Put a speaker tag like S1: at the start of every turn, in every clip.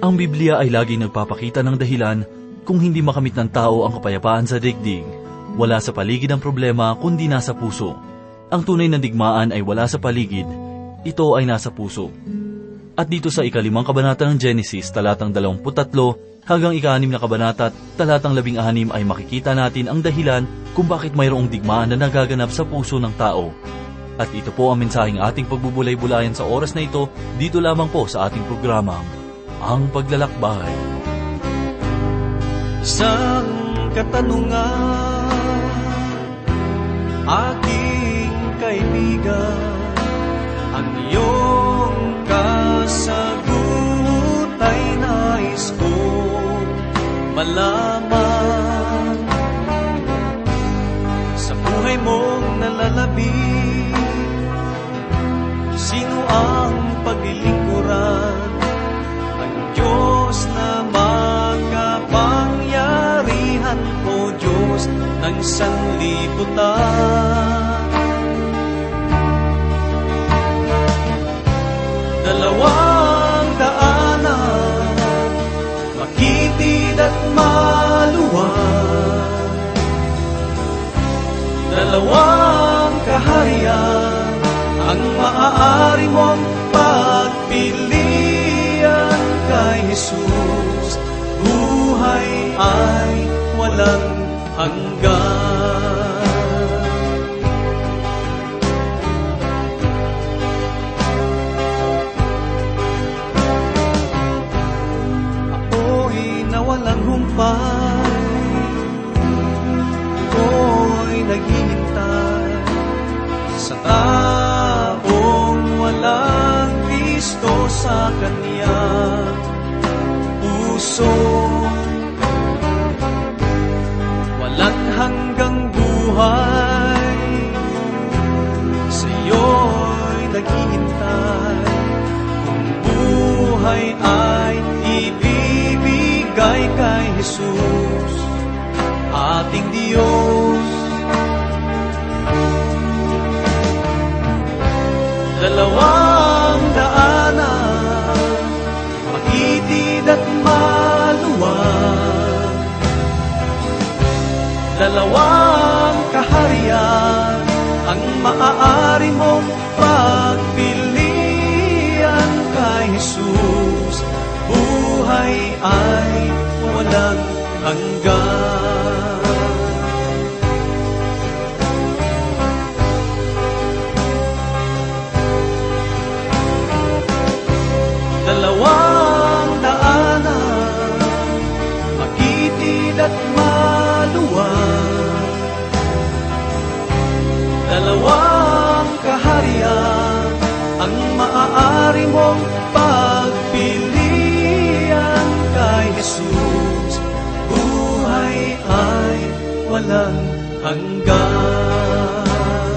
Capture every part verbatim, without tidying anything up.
S1: Ang Biblia ay laging nagpapakita ng dahilan kung hindi makamit ng tao ang kapayapaan sa daigdig. Wala sa paligid ang problema kundi nasa puso. Ang tunay na digmaan ay wala sa paligid, ito ay nasa puso. At dito sa ikalimang kabanata ng Genesis, talatang dalawamput tatlo hanggang ikaanim na kabanata, talatang labing anim ay makikita natin ang dahilan kung bakit mayroong digmaan na nagaganap sa puso ng tao. At ito po ang mensaheng ating pagbubulay-bulayan sa oras na ito, dito lamang po sa ating programang Ang Paglalakbay.
S2: Isang katanungan, aking kaibigan, ang iyong kasagot ay nais kong malaman. Sa buhay mong nalalabi, sino ang paglilingkuran? Ang Diyos na makapangyarihan, o Diyos ng sanlibutan. Dalawang daanan, makitid at maluwag. Dalawang kaharian, ang maaari mong pagpilian. Kay Jesus, buhay ay walang hanggan. Ako'y nawalang humpay, ako'y naghihintay sa taong walang Kristo sa kaniyang puso. Walang hanggang buhay, sa'yo'y naghihintay. Kung buhay ay ibibigay kay Jesus, ating Diyos. Dalawang daanan, makitid at maluwag. Dalawang kaharian, ang maaari mong pagpilian. Kay Jesus, buhay ay walang hanggan. Dalawang daanan, makitid at maluwag. Dalawang kaharian, ang maaari mong pagpilian. Kay Jesus, buhay ay walang hanggan.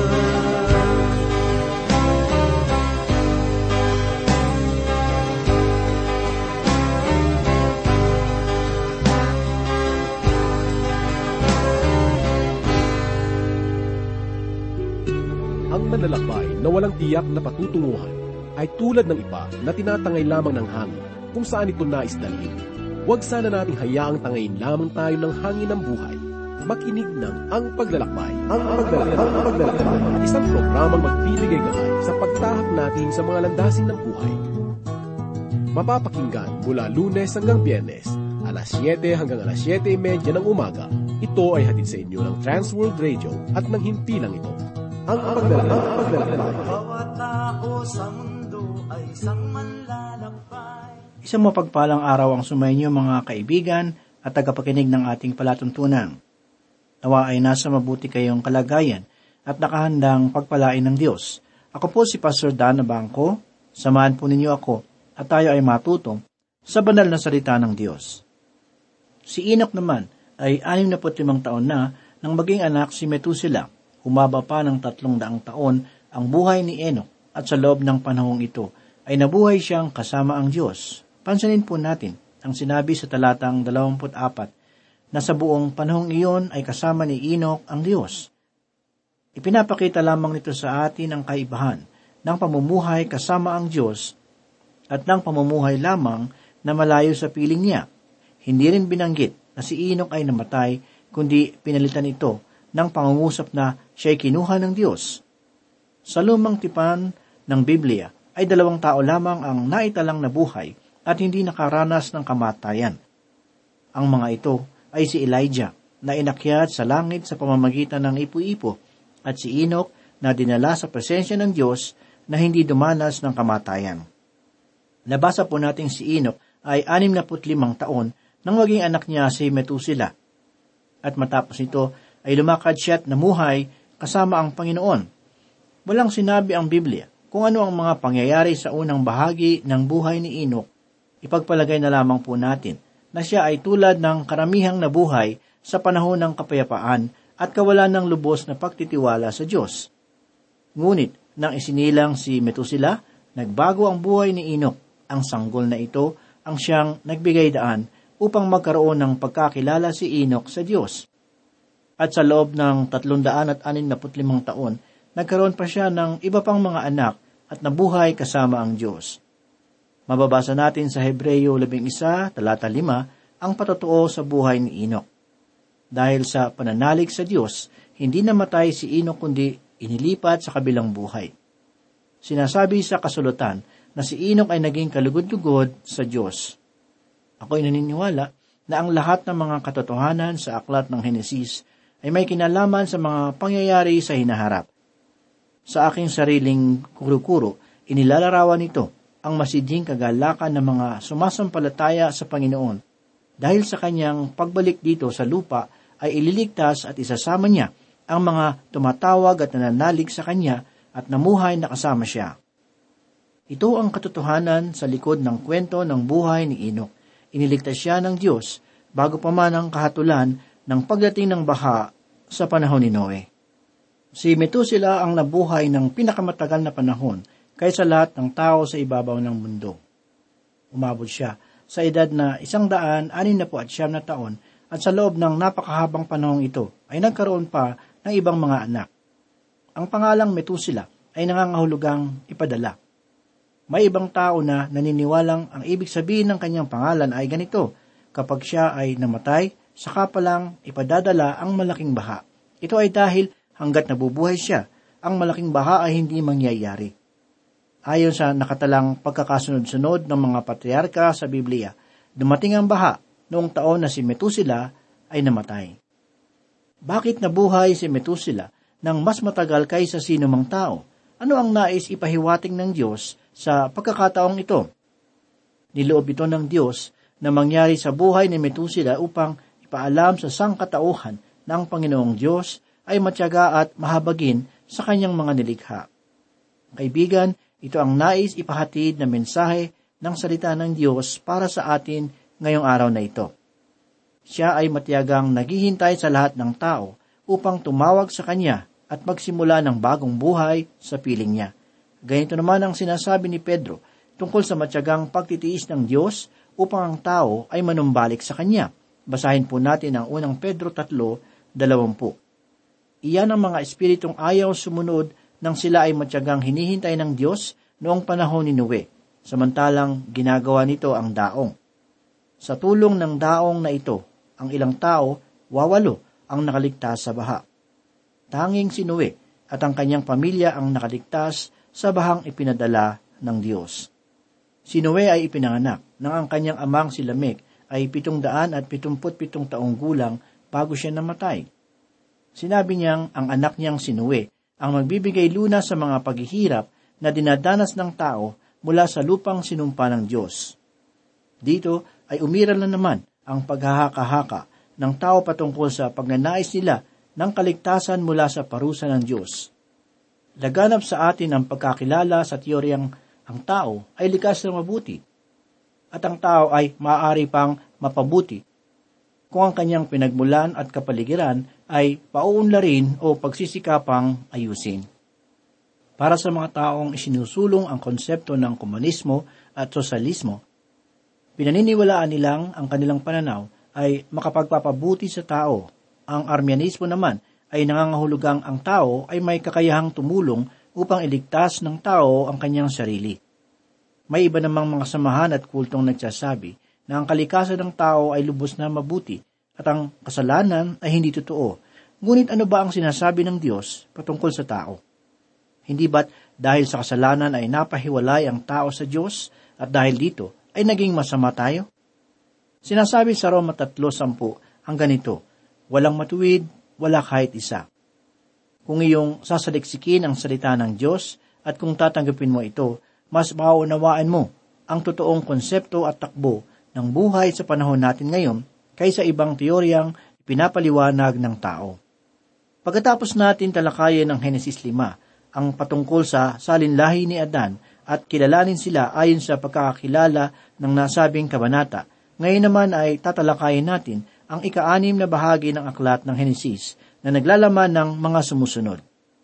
S3: Ang manlalakbay na walang tiyak na patutunguhan ay tulad ng iba na tinatangay lamang ng hangin kung saan ito nais dalhin. Huwag sana nating hayaang tangayin lamang tayo ng hangin ng buhay. Makinig ng Ang Paglalakbay. Ang Paglalakbay, ang Paglalakbay, isang programang magbibigay gabay sa pagtahak natin sa mga landasin ng buhay. Mapapakinggan mula Lunes hanggang Biyernes, alas siyete hanggang alas siyete trenta ng umaga. Ito ay hatid sa inyo ng Transworld Radio at ng himpilang ito. Ang Paglalakbay.
S4: Bawat tao sa mundo ay isang manlalakbay.
S5: Isang mapagpalang araw ang sumainyo mga kaibigan at tagapakinig ng ating palatuntunan. Nawa ay nasa mabuti kayong kalagayan at nakahandang pagpalain ng Diyos. Ako po si Pastor Dan Abangco. Samahan po ninyo ako at tayo ay matutong sa banal na salita ng Diyos. Si Enoch naman ay anim na limang taon na nang maging anak si Methuselah. Humaba pa ng tatlong daang taon ang buhay ni Enoch at sa loob ng panahong ito ay nabuhay siyang kasama ang Diyos. Pansinin po natin ang sinabi sa talatang dalawampu't apat na sa buong panahong iyon ay kasama ni Enoch ang Diyos. Ipinapakita lamang nito sa atin ang kaibahan ng pamumuhay kasama ang Diyos at ng pamumuhay lamang na malayo sa piling niya. Hindi rin binanggit na si Enoch ay namatay, kundi pinalitan ito ng pangungusap na siya'y kinuha ng Diyos. Sa lumang tipan ng Biblia ay dalawang tao lamang ang naitalang nabuhay at hindi nakaranas ng kamatayan. Ang mga ito ay si Elijah na inakyat sa langit sa pamamagitan ng ipo-ipo at si Enoch na dinala sa presensya ng Diyos na hindi dumanas ng kamatayan. Nabasa po natin si Enoch ay anim na put limang taon nang maging anak niya si Metusela. At matapos ito ay lumakad siya at namuhay kasama ang Panginoon. Walang sinabi ang Biblia kung ano ang mga pangyayari sa unang bahagi ng buhay ni Enoch. Ipagpalagay na lamang po natin na siya ay tulad ng karamihang nabuhay sa panahon ng kapayapaan at kawalan ng lubos na pagtitiwala sa Diyos. Ngunit, nang isinilang si Metusela, nagbago ang buhay ni Enoch. Ang sanggol na ito ang siyang nagbigay daan upang magkaroon ng pagkakilala si Enoch sa Diyos. At sa loob ng tatlong daan at anim na put limang taon, nagkaroon pa siya ng iba pang mga anak at nabuhay kasama ang Diyos. Mababasa natin sa Hebreyo labing isa, talata lima, ang patotoo sa buhay ni Enoch. Dahil sa pananalig sa Diyos, hindi namatay si Enoch kundi inilipat sa kabilang buhay. Sinasabi sa kasulatan na si Enoch ay naging kalugod-lugod sa Diyos. Ako'y naniniwala na ang lahat ng mga katotohanan sa aklat ng Henesis ay may kinalaman sa mga pangyayari sa hinaharap. Sa aking sariling kuro-kuro, inilalarawan nito ang masidhing kagalakan ng mga sumasampalataya sa Panginoon. Dahil sa kanyang pagbalik dito sa lupa ay ililigtas at isasama niya ang mga tumatawag at nananalig sa kanya at namuhay na kasama siya. Ito ang katotohanan sa likod ng kwento ng buhay ni Enoch. Iniligtas siya ng Diyos bago pa man ang kahatulan ng pagdating ng baha sa panahon ni Noe. Si Metusela ang nabuhay ng pinakamatagal na panahon kaysa lahat ng tao sa ibabaw ng mundo. Umabot siya sa edad na isang daan anin na po at siyam na taon at sa loob ng napakahabang panahong ito ay nagkaroon pa ng ibang mga anak. Ang pangalang Metusela ay nangangahulugang ipadala. May ibang tao na naniniwalang ang ibig sabihin ng kanyang pangalan ay ganito: kapag siya ay namatay, saka pa lang ipadadala ang malaking baha. Ito ay dahil hanggat nabubuhay siya, ang malaking baha ay hindi mangyayari. Ayon sa nakatalang pagkakasunod-sunod ng mga patriarka sa Biblia, dumating ang baha noong taon na si Metusela ay namatay. Bakit nabuhay si Metusela nang mas matagal kaysa sino mang tao? Ano ang nais ipahiwatig ng Diyos sa pagkakataong ito? Niloob ito ng Diyos na mangyari sa buhay ni Metusela upang ipaalam sa sangkatauhan na ang Panginoong Diyos ay matyaga at mahabagin sa kanyang mga nilikha. Kaibigan, ito ang nais ipahatid na mensahe ng salita ng Diyos para sa atin ngayong araw na ito. Siya ay matiyagang naghihintay sa lahat ng tao upang tumawag sa kanya at magsimula ng bagong buhay sa piling niya. Ganito naman ang sinasabi ni Pedro tungkol sa matyagang pagtitiis ng Diyos upang ang tao ay manumbalik sa kanya. Basahin po natin ang unang Pedro three twenty. Iyan ang mga espiritong ayaw sumunod nang sila ay matyagang hinihintay ng Diyos noong panahon ni Noe, samantalang ginagawa nito ang daong. Sa tulong ng daong na ito, ang ilang tao, wawalo, ang nakaligtas sa baha. Tanging si Noe at ang kanyang pamilya ang nakaligtas sa bahang ipinadala ng Diyos. Si Noe ay ipinanganak nang ang kanyang amang si Lamek ay pitong daan at pitumput pitong taong gulang bago siya namatay. Sinabi niyang ang anak niyang si Noe ang magbibigay lunas sa mga paghihirap na dinadanas ng tao mula sa lupang sinumpa ng Diyos. Dito ay umiral na naman ang paghahaka-haka ng tao patungkol sa pagnanais nila ng kaligtasan mula sa parusa ng Diyos. Laganap sa atin ang pagkakilala sa teoryang ang tao ay likas na mabuti at ang tao ay maaari pang mapabuti kung ang kanyang pinagmulan at kapaligiran ay pauunlarin o pagsisikapang ayusin. Para sa mga taong isinusulong ang konsepto ng komunismo at sosyalismo, pinaniniwalaan nilang ang kanilang pananaw ay makapagpapabuti sa tao. Ang Armyanismo naman ay nangangahulugang ang tao ay may kakayahang tumulong upang iligtas ng tao ang kanyang sarili. May iba namang mga samahan at kultong nagsasabi na ang kalikasan ng tao ay lubos na mabuti at ang kasalanan ay hindi totoo. Ngunit ano ba ang sinasabi ng Diyos patungkol sa tao? Hindi ba't dahil sa kasalanan ay napahiwalay ang tao sa Diyos at dahil dito ay naging masama tayo? Sinasabi sa Roma three ten ang ganito, walang matuwid, wala kahit isa. Kung iyong sasaliksikin ang salita ng Diyos at kung tatanggapin mo ito, mas mauunawaan mo ang totoong konsepto at takbo ng buhay sa panahon natin ngayon kaysa ibang teoryang pinapaliwanag ng tao. Pagkatapos natin talakayin ang Henesis five, ang patungkol sa salinlahi ni Adan at kilalanin sila ayon sa pagkakakilala ng nasabing kabanata, ngayon naman ay tatalakayin natin ang ika-anim na bahagi ng aklat ng Henesis na naglalaman ng mga sumusunod.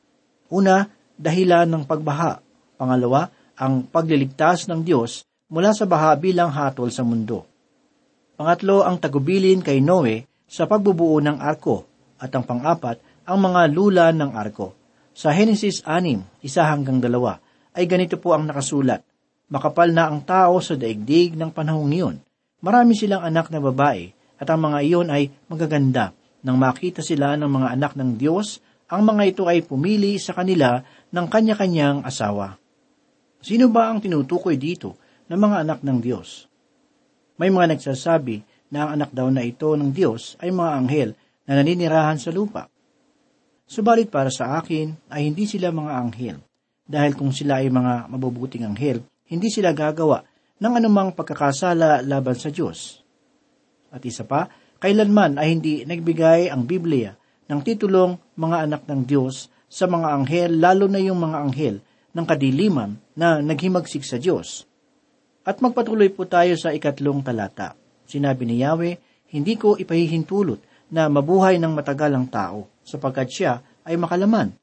S5: Una, dahilan ng pagbaha. Pangalawa, ang pagliligtas ng Diyos mula sa baha bilang hatol sa mundo. Pangatlo, ang tagubilin kay Noe sa pagbubuo ng arko. At ang pang-apat, ang mga lula ng arko. Sa Henesis six, isa hanggang dalawa, ay ganito po ang nakasulat. Makapal na ang tao sa daigdig ng panahong iyon. Marami silang anak na babae, at ang mga iyon ay magaganda. Nang makita sila ng mga anak ng Diyos, ang mga ito ay pumili sa kanila ng kanya-kanyang asawa. Sino ba ang tinutukoy dito ng mga anak ng Diyos? May mga nagsasabi na ang anak daw na ito ng Diyos ay mga anghel na naninirahan sa lupa. Subalit para sa akin ay hindi sila mga anghel, dahil kung sila ay mga mabubuting anghel, hindi sila gagawa ng anumang pagkakasala laban sa Diyos. At isa pa, kailanman ay hindi nagbigay ang Biblia ng titulong mga anak ng Diyos sa mga anghel, lalo na yung mga anghel ng kadiliman na naghimagsik sa Diyos. At magpatuloy po tayo sa ikatlong talata. Sinabi ni Yahweh, hindi ko ipahihintulot na mabuhay ng matagal ang tao, sapagkat siya ay makalaman.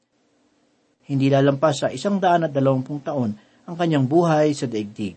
S5: Hindi lalampas sa isang daan at dalawampung taon ang kanyang buhay sa daigdig.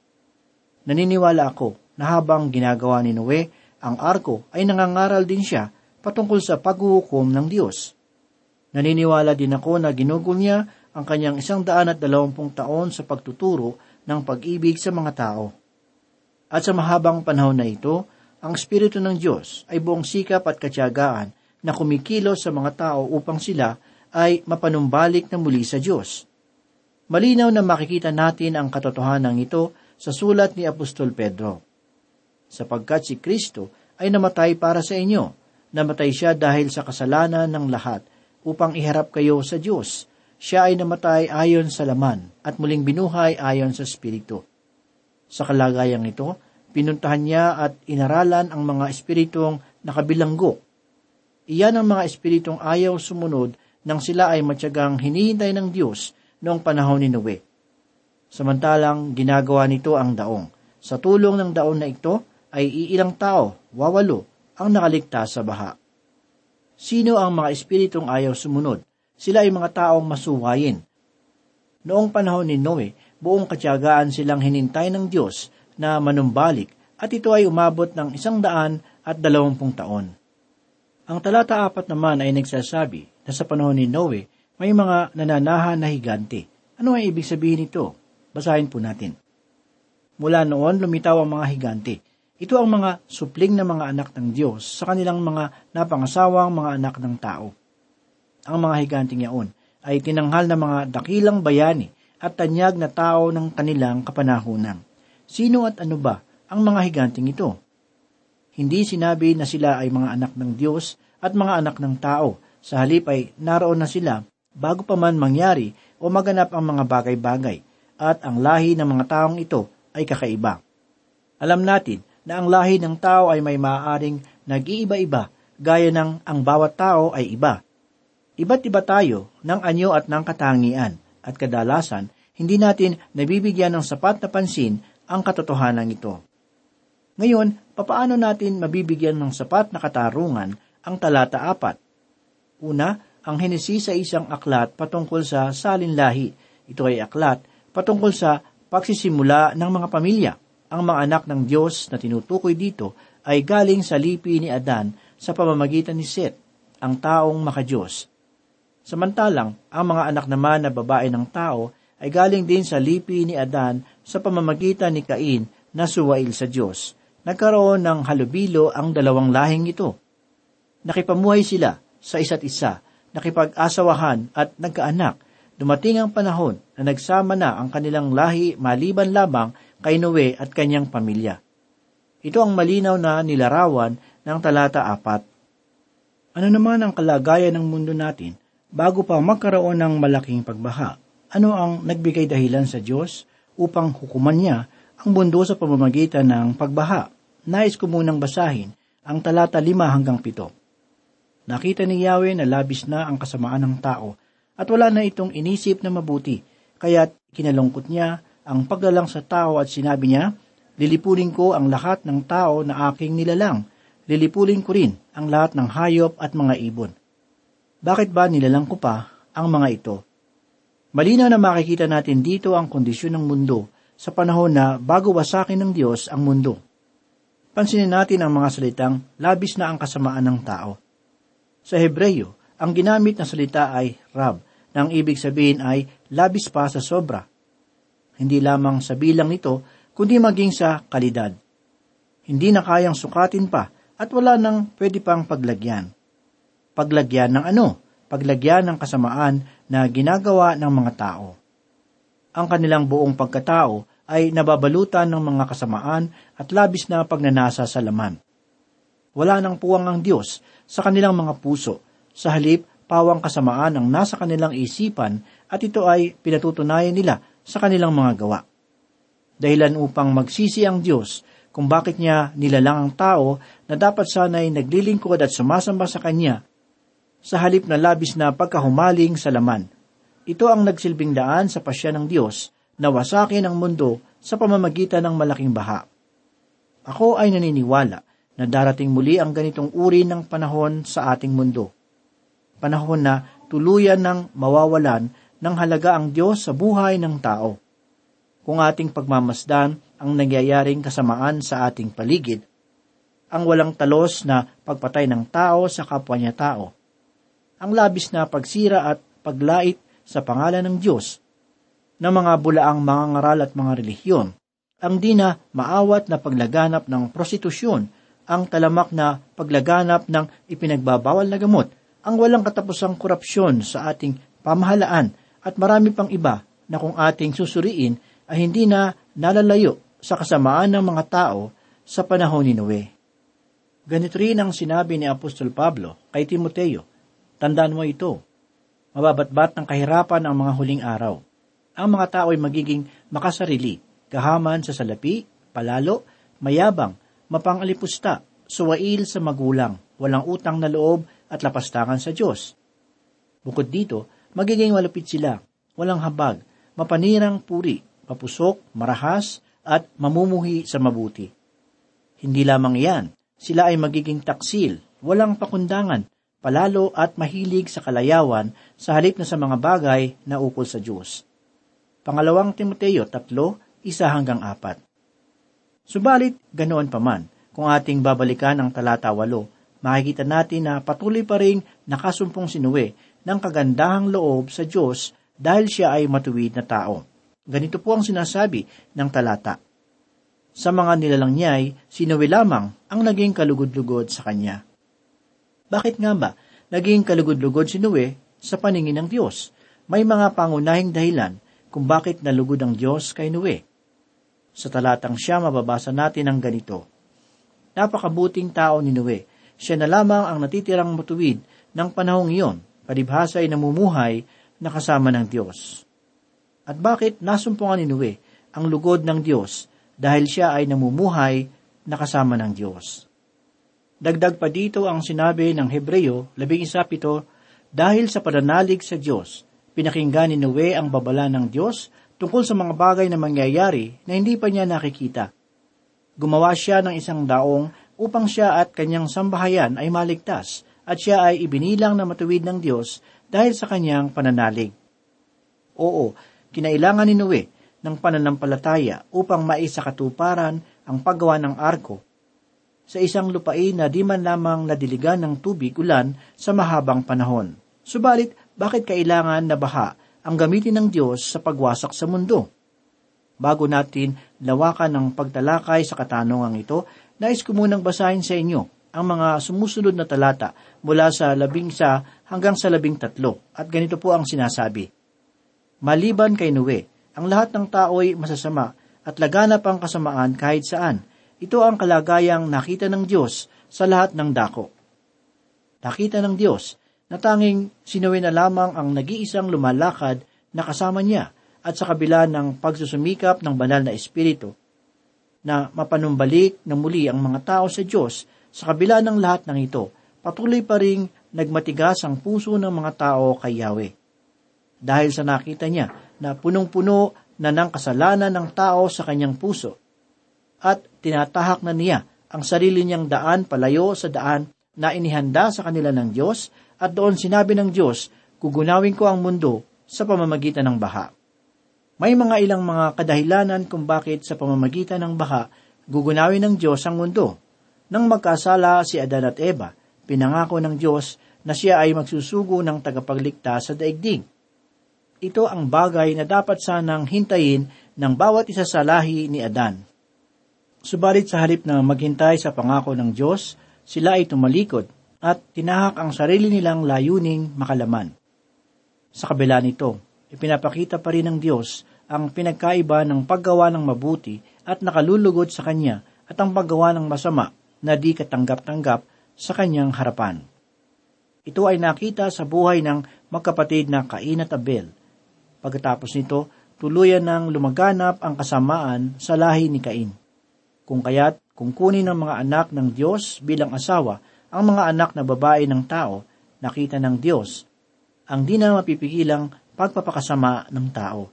S5: Naniniwala ako na habang ginagawa ni Noe ang arko ay nangangaral din siya patungkol sa paghuhukom ng Diyos. Naniniwala din ako na ginugol niya ang kanyang isang daan at dalawampung taon sa pagtuturo ng pag-ibig sa mga tao. At sa mahabang panahon na ito, ang Espiritu ng Diyos ay buong sikap at katiyagaan na kumikilos sa mga tao upang sila ay mapanumbalik na muli sa Diyos. Malinaw na makikita natin ang katotohanan ito sa sulat ni Apostol Pedro. Sapagkat si Kristo ay namatay para sa inyo, namatay siya dahil sa kasalanan ng lahat upang iharap kayo sa Diyos. Siya ay namatay ayon sa laman at muling binuhay ayon sa Espiritu. Sa kalagayang ito, pinuntahan niya at inaralan ang mga espiritong nakabilanggo. Iyan ang mga espiritong ayaw sumunod nang sila ay matyagang hinihintay ng Diyos noong panahon ni Noe. Samantalang ginagawa nito ang daong. Sa tulong ng daon na ito ay iilang tao, wawalo, ang nakaligtas sa baha. Sino ang mga espiritong ayaw sumunod? Sila ay mga taong masuwayin. Noong panahon ni Noe, buong katiyagaan silang hinintay ng Diyos na manumbalik at ito ay umabot ng isang daan at dalawampung taon. Ang talata apat naman ay nagsasabi na sa panahon ni Noe, may mga nananahan na higante. Ano ang ibig sabihin nito? Basahin po natin. Mula noon, lumitaw ang mga higante. Ito ang mga supling na mga anak ng Diyos sa kanilang mga napangasawang mga anak ng tao. Ang mga higanting yaon ay tinanghal na mga dakilang bayani at tanyag na tao ng kanilang kapanahunan. Sino at ano ba ang mga higanting ito? Hindi sinabi na sila ay mga anak ng Diyos at mga anak ng tao. Sa halip ay naroon na sila bago pa man mangyari o maganap ang mga bagay-bagay at ang lahi ng mga taong ito ay kakaiba. Alam natin na ang lahi ng tao ay may maaaring nag-iiba-iba gaya ng ang bawat tao ay iba. Iba't iba tayo ng anyo at ng katangian at kadalasan hindi natin nabibigyan ng sapat na pansin ang katotohanan ito. Ngayon, papaano natin mabibigyan ng sapat na katarungan ang talata apat? Una, ang Henesis ay isang aklat patungkol sa salinlahi. Ito ay aklat patungkol sa pagsisimula ng mga pamilya. Ang mga anak ng Diyos na tinutukoy dito ay galing sa lipi ni Adan sa pamamagitan ni Seth, ang taong makadiyos. Samantalang, ang mga anak naman na babae ng tao ay galing din sa lipi ni Adan sa pamamagitan ni Cain na suwail sa Diyos. Nagkaroon ng halubilo ang dalawang lahing ito. Nakipamuhay sila sa isa't isa, nakipag-asawahan at nagkaanak. Dumating ang panahon na nagsama na ang kanilang lahi maliban lamang kay Noe at kanyang pamilya. Ito ang malinaw na nilarawan ng talata apat. Ano naman ang kalagayan ng mundo natin bago pa magkaroon ng malaking pagbaha? Ano ang nagbigay dahilan sa Diyos upang hukuman niya ang mundo sa pamamagitan ng pagbaha? Nais ko munang basahin ang talata lima hanggang pito. Nakita ni Yahweh na labis na ang kasamaan ng tao at wala na itong inisip na mabuti, kaya't kinalungkot niya ang paglalang sa tao at sinabi niya, lilipunin ko ang lahat ng tao na aking nilalang, lilipunin ko rin ang lahat ng hayop at mga ibon. Bakit ba nilalang ko pa ang mga ito? Malinaw na makikita natin dito ang kondisyon ng mundo sa panahon na bago wasakin ng Diyos ang mundo. Pansinin natin ang mga salitang labis na ang kasamaan ng tao. Sa Hebreyo, ang ginamit na salita ay rab, na ang ibig sabihin ay labis pa sa sobra. Hindi lamang sa bilang nito, kundi maging sa kalidad. Hindi na kayang sukatin pa at wala nang pwede pang paglagyan. Paglagyan ng ano? Paglagyan ng kasamaan na ginagawa ng mga tao. Ang kanilang buong pagkatao ay nababalutan ng mga kasamaan at labis na pagnanasa sa laman. Wala nang puwang ang Diyos sa kanilang mga puso. Sa halip, pawang kasamaan ang nasa kanilang isipan at ito ay pinatutunayan nila sa kanilang mga gawa. Dahilan upang magsisi ang Diyos kung bakit niya nilalang ang tao na dapat sana'y naglilingkod at sumasamba sa Kanya, sa halip na labis na pagkahumaling sa laman. Ito ang nagsilbing daan sa pasya ng Diyos na wasakin ang mundo sa pamamagitan ng malaking baha. Ako ay naniniwala na darating muli ang ganitong uri ng panahon sa ating mundo. Panahon na tuluyan ng mawawalan ng halaga ang Diyos sa buhay ng tao. Kung ating pagmamasdan ang nangyayaring kasamaan sa ating paligid, ang walang talos na pagpatay ng tao sa kapwa niya tao, ang labis na pagsira at paglait sa pangalan ng Diyos, ng mga bulaang mga ngaral at mga relihiyon, ang di na maawat na paglaganap ng prostitusyon, ang talamak na paglaganap ng ipinagbabawal na gamot, ang walang katapusang korupsyon sa ating pamahalaan at marami pang iba na kung ating susuriin ay hindi na nalalayo sa kasamaan ng mga tao sa panahon ni Noe. Ganito rin ang sinabi ni Apostol Pablo kay Timoteo, tandaan mo ito, mababatbat ng kahirapan ang mga huling araw. Ang mga tao ay magiging makasarili, kahaman sa salapi, palalo, mayabang, mapangalipusta, suwail sa magulang, walang utang na loob at lapastangan sa Diyos. Bukod dito, magiging malupit sila, walang habag, mapanirang puri, mapusok, marahas, at mamumuhi sa mabuti. Hindi lamang yan, sila ay magiging taksil, walang pakundangan, palalo at mahilig sa kalayawan sa halip na sa mga bagay na ukol sa Diyos. Pangalawang Timoteo tatlo, isa hanggang apat. Subalit, ganoon pa man, kung ating babalikan ang talata walo, makikita natin na patuloy pa ring nakasumpong si Noe ng kagandahang loob sa Diyos dahil siya ay matuwid na tao. Ganito po ang sinasabi ng talata. Sa mga nilalang niya'y, si Noe lamang ang naging kalugod-lugod sa kanya. Bakit nga ba naging kalugod-lugod si Noe sa paningin ng Diyos? May mga pangunahing dahilan kung bakit nalugod ang Diyos kay Noe. Sa talatang siya, mababasa natin ang ganito. Napakabuting tao ni Noe. Siya na lamang ang natitirang matuwid ng panahong iyon, palibhasa ay namumuhay na kasama ng Diyos. At bakit nasumpungan ni Noe ang lugod ng Diyos dahil siya ay namumuhay na kasama ng Diyos? Dagdag pa dito ang sinabi ng Hebreyo, labing isa pito, dahil sa pananalig sa Diyos, pinakinggan ni Noe ang babala ng Diyos tungkol sa mga bagay na mangyayari na hindi pa niya nakikita. Gumawa siya ng isang daong upang siya at kanyang sambahayan ay maligtas at siya ay ibinilang na matuwid ng Diyos dahil sa kanyang pananalig. Oo, kinailangan ni Noe ng pananampalataya upang maisakatuparan ang paggawa ng arko sa isang lupain na di man lamang nadiligan ng tubig ulan sa mahabang panahon. Subalit, bakit kailangan na baha ang gamitin ng Diyos sa pagwasak sa mundo? Bago natin lawakan ng pagtalakay sa katanungang ito, nais ko munang basahin sa inyo ang mga sumusunod na talata mula sa labing isa hanggang sa labing tatlo. At ganito po ang sinasabi. Maliban kay Noe, ang lahat ng tao'y masasama at laganap ang kasamaan kahit saan. Ito ang kalagayang nakita ng Diyos sa lahat ng dako. Nakita ng Diyos na tanging si Noe na lamang ang nag-iisang lumalakad na kasama niya at sa kabila ng pagsusumikap ng banal na Espiritu na mapanumbalik na muli ang mga tao sa Diyos, sa kabila ng lahat ng ito, patuloy pa ring nagmatigas ang puso ng mga tao kay Yahweh. Dahil sa nakita niya na punong-puno na ng kasalanan ng tao sa kanyang puso at tinatahak na niya ang sarili niyang daan palayo sa daan na inihanda sa kanila ng Diyos, at doon sinabi ng Diyos, kugunawin ko ang mundo sa pamamagitan ng baha. May mga ilang mga kadahilanan kung bakit sa pamamagitan ng baha gugunawin ng Diyos ang mundo. Nang magkasala si Adan at Eva, pinangako ng Diyos na siya ay magsusugo ng tagapagligtas sa daigdig. Ito ang bagay na dapat sanang hintayin ng bawat isa sa lahi ni Adan. Subalit sa halip na maghintay sa pangako ng Diyos, sila ay tumalikod at tinahak ang sarili nilang layuning makalaman. Sa kabila nito, ipinapakita pa rin ng Diyos ang pinagkaiba ng paggawa ng mabuti at nakalulugod sa Kanya at ang paggawa ng masama na di katanggap-tanggap sa Kanyang harapan. Ito ay nakita sa buhay ng magkapatid na Cain at Abel. Pagkatapos nito, tuluyan ng lumaganap ang kasamaan sa lahi ni Cain. Kung kaya't kung kunin ng mga anak ng Diyos bilang asawa ang mga anak na babae ng tao, nakita ng Diyos ang di na mapipigilang pagpapakasama ng tao.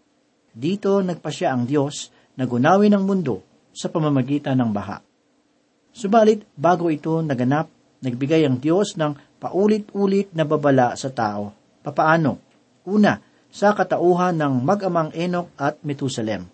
S5: Dito nagpasya ang Diyos na gunawin ang mundo sa pamamagitan ng baha. Subalit, bago ito naganap, nagbigay ang Diyos ng paulit-ulit na babala sa tao. Papaano? Una, sa katauhan ng mag-amang Enoch at Methusalem.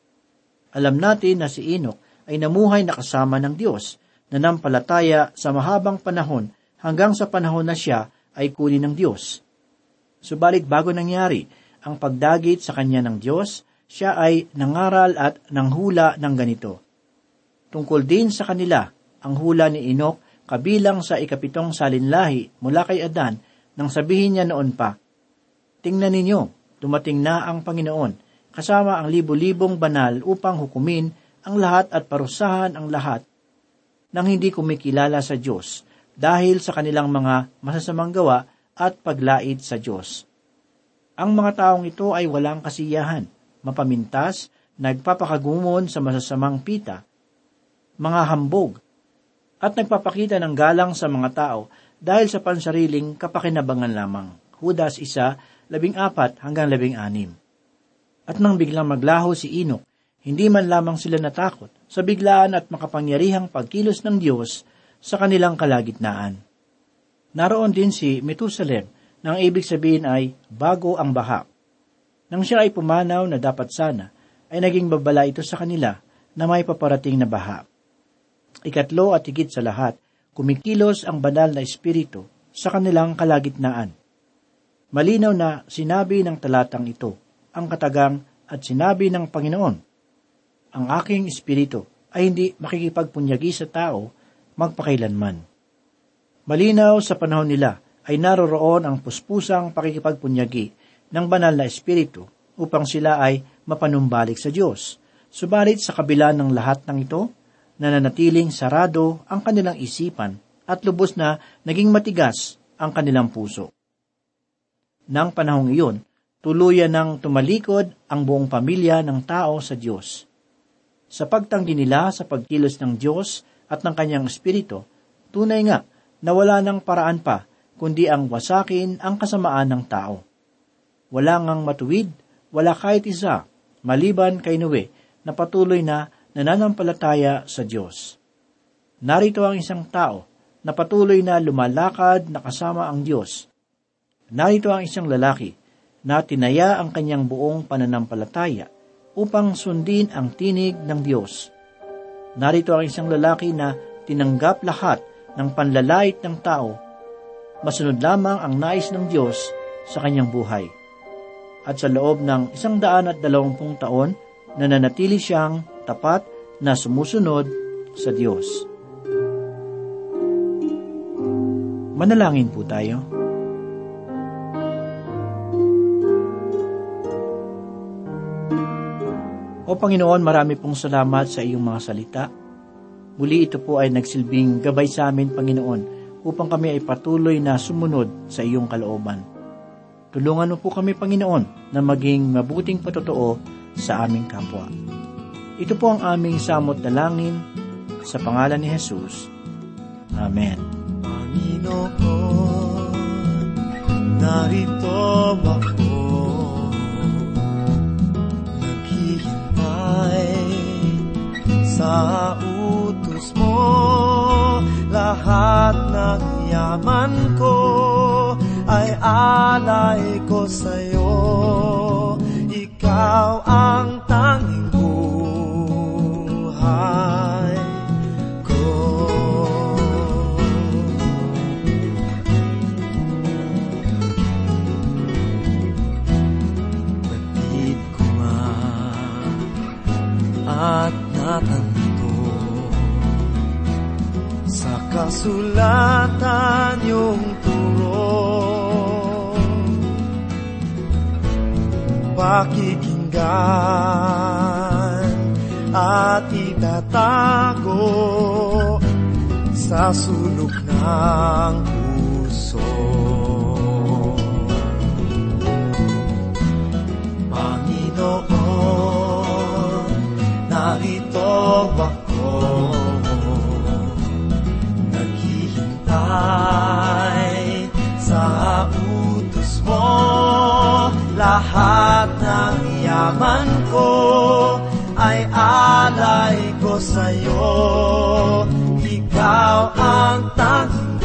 S5: Alam natin na si Enoch ay namuhay na kasama ng Diyos, na nampalataya sa mahabang panahon hanggang sa panahon na siya ay kunin ng Diyos. Subalit bago nangyari ang pagdagit sa kanya ng Diyos, siya ay nangaral at nanghula ng ganito. Tungkol din sa kanila, ang hula ni Enoch kabilang sa ikapitong salinlahi mula kay Adan, nang sabihin niya noon pa, tingnan ninyo, dumating na ang Panginoon, kasama ang libo-libong banal upang hukumin ang lahat at parusahan ang lahat nang hindi kumikilala sa Diyos dahil sa kanilang mga masasamang gawa at paglait sa Diyos. Ang mga taong ito ay walang kasiyahan, mapamintas, nagpapakagumon sa masasamang pita, mga hambog, at nagpapakita ng galang sa mga tao dahil sa pansariling kapakinabangan lamang. Judas isa, labing apat hanggang labing anim. At nang biglang maglaho si Enoch, hindi man lamang sila natakot sa biglaan at makapangyarihang pagkilos ng Diyos sa kanilang kalagitnaan. Naroon din si Methusalem, nang ibig sabihin ay bago ang baha. Nang siya ay pumanaw na dapat sana, ay naging babala ito sa kanila na may paparating na baha. Ikatlo at higit sa lahat, kumikilos ang banal na Espiritu sa kanilang kalagitnaan. Malinaw na sinabi ng talatang ito, ang katagang at sinabi ng Panginoon, ang aking Espiritu ay hindi makikipagpunyagi sa tao magpakailanman. Malinaw sa panahon nila ay naroroon ang puspusang pakikipagpunyagi ng banal na Espiritu upang sila ay mapanumbalik sa Diyos. Subalit sa kabila ng lahat ng ito, nananatiling sarado ang kanilang isipan at lubos na naging matigas ang kanilang puso. Nang panahong iyon, tuluyan ng tumalikod ang buong pamilya ng tao sa Diyos. Sa pagtanggi nila sa pagkilos ng Diyos at ng Kanyang Espiritu, tunay nga na wala ng paraan pa kundi ang wasakin ang kasamaan ng tao. Wala ngang matuwid, wala kahit isa, maliban kay Noe, na patuloy na nananampalataya sa Diyos. Narito ang isang tao na patuloy na lumalakad na kasama ang Diyos. Narito ang isang lalaki na tinaya ang kanyang buong pananampalataya upang sundin ang tinig ng Diyos. Narito ang isang lalaki na tinanggap lahat ng panlalait ng tao, masunod lamang ang nais ng Diyos sa kanyang buhay. At sa loob ng isang daan at dalawampung taon, nananatili siyang tapat na sumusunod sa Diyos. Manalangin po tayo. O Panginoon, marami pong salamat sa iyong mga salita. Muli ito po ay nagsilbing gabay sa amin, Panginoon, upang kami ay patuloy na sumunod sa iyong kalooban. Tulungan mo po kami, Panginoon, na maging mabuting patotoo sa aming kapwa. Ito po ang aming samot dalangin sa pangalan ni Jesus. Amen.
S2: Panginoon, narito ako, naghihintay sa utos mo. Lahat ng yaman ko ay alay ko sa'yo. Ikaw ang tanging buhay ko. Batid ko nga at natanto sa kasulatan yung turo. Pakikinggan at itatago sa sulok ng puso. Panginoon, narito ako, naghihintay sa utos mo. Lahat ng yaman ko ay alay ko sa'yo. Ikaw ang tanging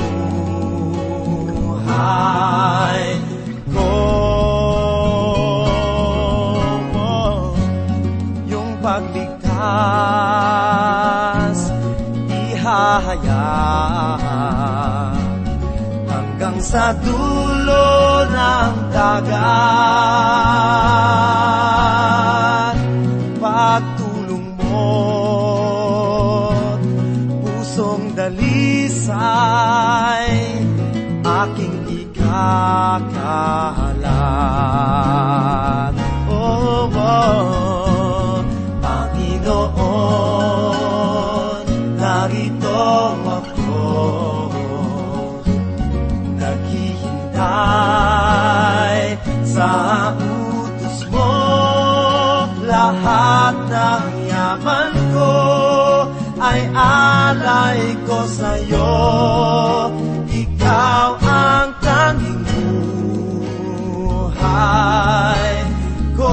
S2: buhay ko. Yung pagligtas ihahayag hanggang sa dulo ng dagat. Pagtulong mo't pusong dalisay aking ikakahalan. Oh, oh, Panginoon, narito ako, naghihintay sa utos mo. Lahat ng yaman ko ay alay ko sa'yo. Ikaw ang tanging buhay ko.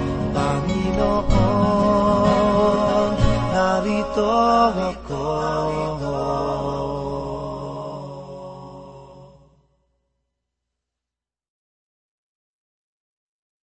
S2: Narito ako.